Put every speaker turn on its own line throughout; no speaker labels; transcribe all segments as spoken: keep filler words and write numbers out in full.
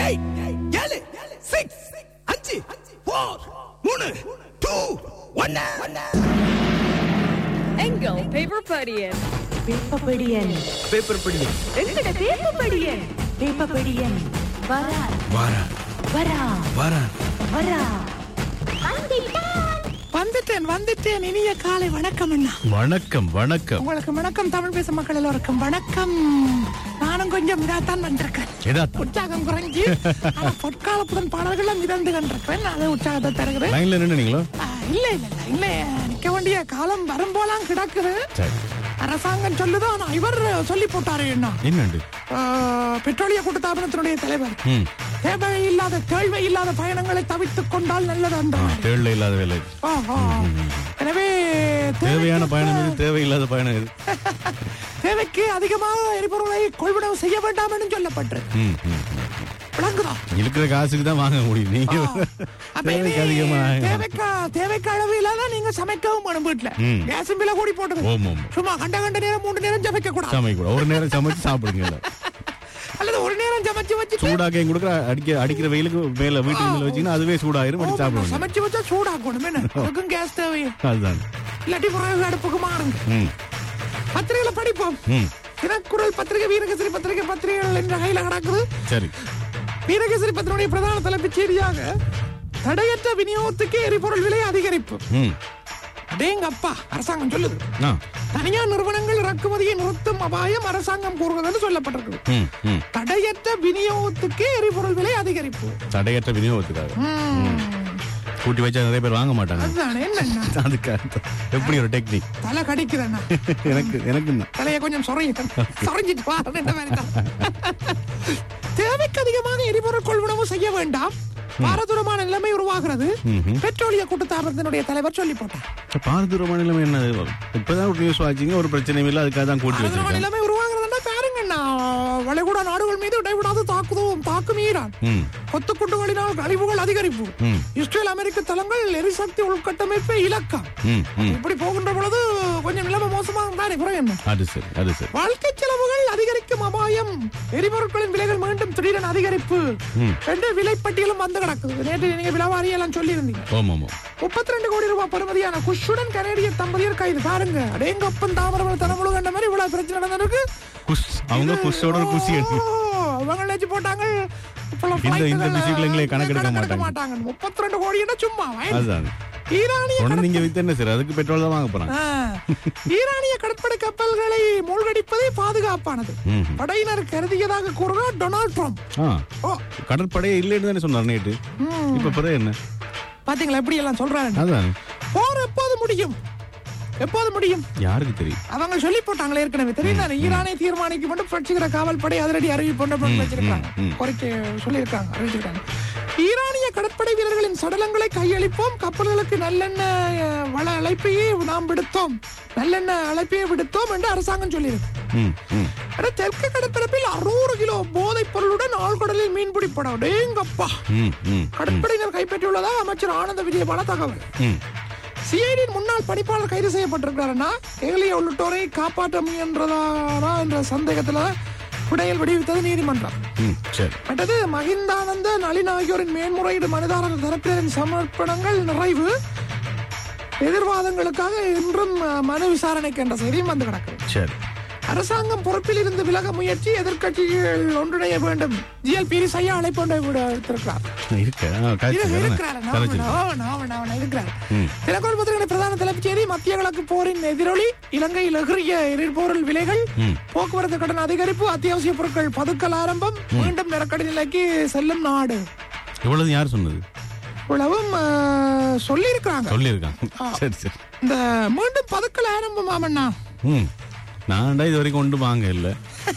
ஏழு சிக்ஸ் அஞ்சு ஃபோர் மூணு டூ ஒன்.
எங்கள் பேப்பர் படியன்
பேப்பர் படியன்
பேப்பர் படியன்
எங்கட பேப்பர் படியன்
பேப்பர் படியன் வரா
வாரா
வரா
வாரா
வரா
வந்துட்டேன் வந்துட்டேன். இனிய காலை வணக்கம் அண்ணா.
வணக்கம் வணக்கம்.
உங்களுக்கு வணக்கம். தமிழ் பேசும் மக்கள் எல்லோருக்கும் வணக்கம். நானும் கொஞ்சம் இதாத்தான் வந்திருக்கேன். உற்சாகம் குறைஞ்சி பொற்காலப்புடன் பாடல்கள் மிதந்து கண்டிருக்கிறேன். அது உற்சாகத்தை தருகிறேன்.
லைன்ல நின்னுங்களோ?
இல்ல இல்ல இல்ல இல்ல நிக்க வேண்டிய காலம் வரும்போலாம் கிடக்குது. அரசாங்கம் சொல்லுது. ஆனா இவர் சொல்லி போட்டாரு என்ன
என்னண்டு
பெட்ரோலிய கூட்டுத்தாபனத்தினுடைய தலைவர் தேவையில்லாத தேழ்வை இல்லாத பயணங்களை தவிர்த்துக் கொண்டால் நல்லது அந்த
தேவை இல்லாத வேலை.
எனவே
தேவையான பயணம் இது, தேவையில்லாத பயணம் இது.
தேவைக்கு அதிகமாக எரிபொருளை கொள்வனவு செய்ய வேண்டாம் என்று சொல்லப்பட்டு விளங்குதா?
இருக்கிற காசுக்கு தான் வாங்க முடியும். நீங்க தேவைக்கு அதிகமா
தேவைக்கு அளவில்தான் நீங்க சமைக்கவும் வேணும். வீட்டுல கேஸ் பில்ல கூடி போட்டது சும்மா கண்ட கண்ட நேரம் மூணு நேரம் சமைக்க கூடாது.
சமைக்க கூடாது. ஒரு நேரம் சமைச்சு சாப்பிடுங்க.
அல்லது ஒரு நேரம் சமைச்சு வச்சு
சூடாக்க கொடுக்குற அடிக்க அடிக்கிற வெயிலுக்கு மேல வீட்டுக்கு மேல வச்சீங்கன்னா அதுவே சூடாயிரும். வச்சு சாப்பிடுவோம்.
சமைச்சு வச்சா சூடாக்கணும். என்ன அதுக்கும் கேஸ் தேவை.
அதுதான்.
இல்லாட்டி பிறகு அடுப்புக்கு மாறுங்க. பத்திரிகைகளை படிப்போம். தினக்குரல் பத்திரிகை, வீரகேசரி பத்திரிகை பத்திரிகைகள் என்ற கையில கிடக்குது. சரி. வீரகேசரி பத்திரிகையுடைய பிரதான தலைப்புச் செய்தியாக தடையற்ற விநியோகத்துக்கு எரிபொருள் விலை அதிகரிப்பு. அடேங்கப்பா அரசாங்கம் சொல்லுது. தனியார் நிறுவனங்கள் இறக்குமதியை நிறுத்தும் அபாயம் அரசாங்கம் கூறுவதுன்னு சொல்லப்பட்டிருக்கு. தடையற்ற விநியோகத்துக்கு எரிபொருள் விலை அதிகரிப்பு.
தடையற்ற விநியோகத்துக்காக கூட்டி வச்சா நிறைய பேர் வாங்க மாட்டாங்க. அதுக்கு எப்படி ஒரு டெக்னிக்
தலை கடிக்குதுன்னா
எனக்கு எனக்கு
தலையை கொஞ்சம் சொறையிட்டேன். சொறைஞ்சிட்டு பாருங்க. தேவைக்கு அதிகமான எரிபொருள் கொள்வனவு செய்ய வேண்டாம். பாரதூரமான நிலைமை உருவாகிறது. பெட்ரோலிய கூட்டுத்தாபனத்தினுடைய தலைவர் சொல்லி போட்டார்.
பாரதூரமான நிலைமை என்ன? இப்பதான் ஒரு நியூஸ் வாட்சிங்க, ஒரு பிரச்சனையும் இல்லை. அதுக்காக தான் கூட்டி வச்சிருக்காங்க.
நிலைமை உருவாகிறதுனா பாருங்கண்ணா, வளைகுடா நாடுகள் மீது இடைவிடாது தாக்குதலும் தாக்கும் ஈரான், கொத்துக்குண்டுகளினால் அழிவுகள் அதிகரிப்பு, இஸ்ரேல் அமெரிக்க தளங்கள் எரிசக்தி உள்கட்டமைப்பை இலக்கம். இப்படி போகின்ற பொழுது கொஞ்சம் நிலைமை மோசமாக தானே குறையும்.
அது சரி, அது சரி.
வாழ்க்கை செலவுகள் அதிகரிக்கும் அபாயம், எரிபொருட்களின் விலைகள் மீண்டும் திடீரென அதிகரிப்பு என்று விலைப்பட்டியலும் வந்து கிடக்குது. நேற்று நீங்க விலைவாரியெல்லாம் சொல்லி இருந்தீங்க. முப்பத்தி ரெண்டு கோடி ரூபாய் பெறுமதியான குஷுடன் கனேடிய தம்பதியர் கைது. பாருங்க, அடேங்கப்பன் தாமரவள தனமுழு கண்ட மாதிரி இவ்வளவு பிரச்சனை நடந்திருக்கு.
அவங்க குஷோட குஷி
அவங்க நினைச்சு போட்டாங்க
கணக்கெடுக்க மாட்டாங்க.
முப்பத்தி ரெண்டு கோடி சும்மா
ஈரானிய அதுக்கு பெட்ரோல் தான் வாங்க போறாங்க.
ஈரானிய கடற்படை கப்பல்களை மூழ்கடிப்பதே பாதுகாப்பானது படையினர் கருதியதாக கூறுகிறார் டொனால்ட் ட்ரம்ப்.
கடற்படையே இல்லைன்னு தானே சொன்னார் நேற்று. இப்ப பிறகு என்ன
பாத்தீங்களா எப்படி எல்லாம் சொல்றாங்க. போர் எப்போது முடியும், எப்போது முடியும்
யாருக்கு தெரியும்.
அவங்க சொல்லி போட்டாங்களே ஏற்கனவே தெரியும். ஈரானை தீர்மானிக்கும் மட்டும் புரட்சிகர காவல் படை அதிரடி அறிவிப்பு வச்சிருக்காங்க, கோரிக்கை சொல்லியிருக்காங்க, அறிவிச்சிருக்காங்க. ஈரானிய கடற்படை வீரர்களின் சடலங்களை கையளிப்போம், கப்பல்களுக்கு நல்லெண்ண வள அழைப்பையே நாம் விடுத்தோம், நல்லெண்ண அழைப்பையே விடுத்தோம் என்று அரசாங்கம் சொல்லியிருக்கு. தெற்கு கடற்பரப்பில் அறுநூறு கிலோ போதைப் பொருளுடன் ஆழ்கடலில் மீன்பிடிப்படம். டேங்கப்பா, கடற்படையினர் கைப்பற்றியுள்ளதாக அமைச்சர் ஆனந்த விஜயபால தகவல். சிஐடியின் முன்னாள் பணிப்பாளர் கைது செய்யப்பட்டிருக்கிறாருன்னா ஏகலிய உள்ளிட்டோரை காப்பாற்ற முயன்றதா என்ற சந்தேகத்துல விடையில் விடுவித்தது நீதிமன்றம். மற்றது மகிந்தானந்த நளின் ஆகியோரின் மேன்முறையீடு மனுதாரர் தரப்பினரின் சமர்ப்பணங்கள் நிறைவு, எதிர்வாதங்களுக்காக இன்றும் மனு விசாரணைக்கு என்ற செய்தியும் வந்து கிடக்குது. அரசாங்கம் பொறுப்பில் இருந்து விலக முயற்சி, எதிர்கட்சிகள் ஒன்றிணைய வேண்டும். ஜிஎல் பீரிஸ் ஐயா அழைப்பு எடுத்திருக்கிறார். தினக்குரல் பத்திரிகை பிரதான தலைப்புச் செய்தி மத்திய கிழக்கு போரின் எதிரொலி, இலங்கையில் எகிறிய எரிபொருள் விலைகள், போக்குவரத்து கட்டண அதிகரிப்பு, அத்தியாவசிய பொருட்கள் பதுக்கல் ஆரம்பம், மீண்டும் நெருக்கடி நிலைக்கு செல்லும் நாடு.
இவ்வளவு யார் சொன்னது?
இவ்வளவும் சொல்லி இருக்கிறாங்க. இந்த மீண்டும் பதுக்கல் ஆரம்பம். ஆமண்ணா,
நான் இது வரைக்கும் கொண்டு வாங்க இல்ல,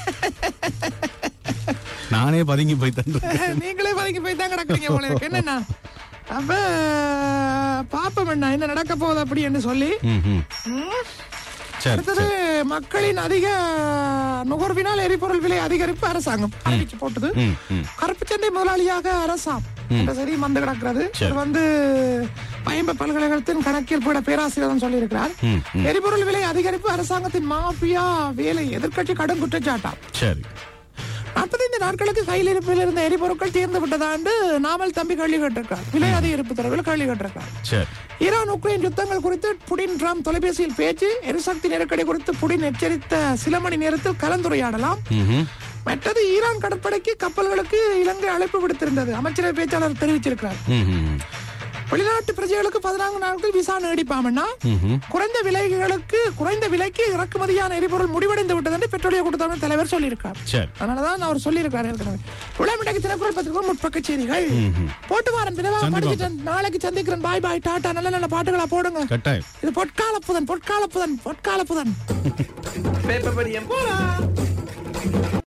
நானே பதுங்கி போய் தந்தேன்.
நீங்களே பதுங்கி போய் தான் கிடக்குறீங்க போல இருக்கு. என்னன்னா அப்ப பாப்போம் என்ன நடக்க போகுது அப்படி என்று சொல்லி. அடுத்தது மக்களின் அதிக நுகர்வினால் எரிபொருள் விலை அதிகரிப்பு அரசாங்கம் அறிவிச்சு போட்டது. கருப்பு சந்தை முதலாளியாக அரசாம் சரி வந்து கிடக்கிறது. வந்து பயம்ப பல்கலைக்கழகத்தின் கணக்கியல் பீட பேராசிரியர் சொல்லி இருக்கிறார். எரிபொருள் விலை அதிகரிப்பு அரசாங்கத்தின் மாஃபியா வேலை, எதிர்கட்சி கடும் குற்றச்சாட்டாம்.
சரி,
நாற்பத்தைந்து நாட்களுக்கு கையில் இருப்பில் இருந்த எரிபொருட்கள் தீர்ந்து விட்டதாண்டு நாமல் தம்பி கேள்வி கேட்டிருக்கார். விலை அதிகரிப்பு தொடர்பில் கேள்வி கேட்டிருக்கார். ஈரான் உக்ரைன் யுத்தங்கள் குறித்து புடின் ட்ரம்ப் தொலைபேசியில் பேச்சு, எரிசக்தி நெருக்கடி குறித்து புடின் எச்சரித்த சில மணி நேரத்தில் கலந்துரையாடலாம். மற்றது ஈரான் கடற்படைக்கு கப்பல்களுக்கு இலங்கை அழைப்பு விடுத்திருந்தது, அமைச்சரவை பேச்சாளர் தெரிவிச்சிருக்கிறார். வெளிநாட்டு பிரஜைகளுக்கு பதினான்கு நாட்கள் விசா நீடிப்பாமன்னா குறைந்த விலைகளுக்கு குறைந்த விலைக்கு இறக்குமதியான எரிபொருள் முடிவடைந்து விட்டது என்று பெட்ரோலிய கூட்டமைப்பின் தலைவர் சொல்லியிருக்கார். அதனாலதான் அவர் சொல்லியிருக்கார். ஏற்கனவே உலகமண்டக்கு தினக்குரல் பத்திரிகை முற்பக்க செய்திகள் போட்டு வாரம் விரைவாக படிச்சுட்டு நாளைக்கு சந்திக்கிறேன். Bye bye tata. நல்ல நல்ல பாட்டுகளா போடுங்க. இது பொற்கால புதன் பொற்கால புதன் பொற்கால புதன்.